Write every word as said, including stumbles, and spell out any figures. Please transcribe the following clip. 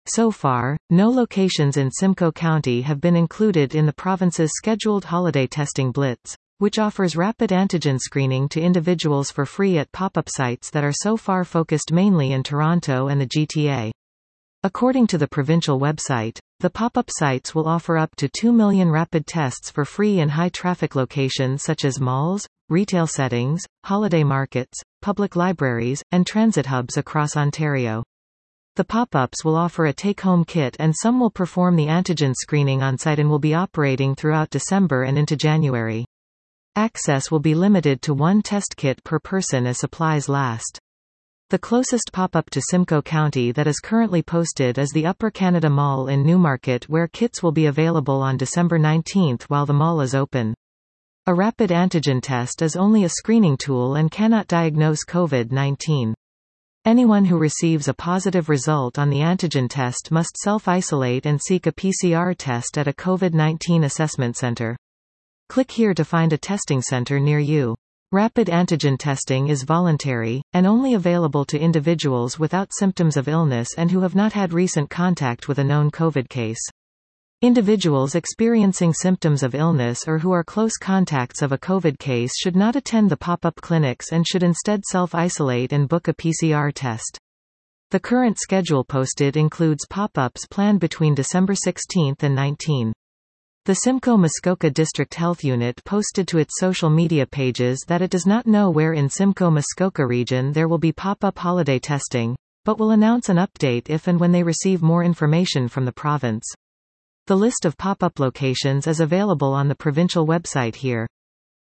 So far, no locations in Simcoe County have been included in the province's scheduled holiday testing blitz, which offers rapid antigen screening to individuals for free at pop-up sites that are so far focused mainly in Toronto and the G T A. According to the provincial website, the pop-up sites will offer up to two million rapid tests for free in high-traffic locations such as malls, retail settings, holiday markets, public libraries, and transit hubs across Ontario. The pop-ups will offer a take-home kit and some will perform the antigen screening on-site and will be operating throughout December and into January. Access will be limited to one test kit per person as supplies last. The closest pop-up to Simcoe County that is currently posted is the Upper Canada Mall in Newmarket, where kits will be available on December nineteenth while the mall is open. A rapid antigen test is only a screening tool and cannot diagnose COVID nineteen. Anyone who receives a positive result on the antigen test must self-isolate and seek a P C R test at a COVID nineteen assessment center. Click here to find a testing center near you. Rapid antigen testing is voluntary, and only available to individuals without symptoms of illness and who have not had recent contact with a known COVID case. Individuals experiencing symptoms of illness or who are close contacts of a COVID case should not attend the pop-up clinics and should instead self-isolate and book a P C R test. The current schedule posted includes pop-ups planned between December sixteenth and nineteenth. The Simcoe-Muskoka District Health Unit posted to its social media pages that it does not know where in Simcoe-Muskoka region there will be pop-up holiday testing, but will announce an update if and when they receive more information from the province. The list of pop-up locations is available on the provincial website here.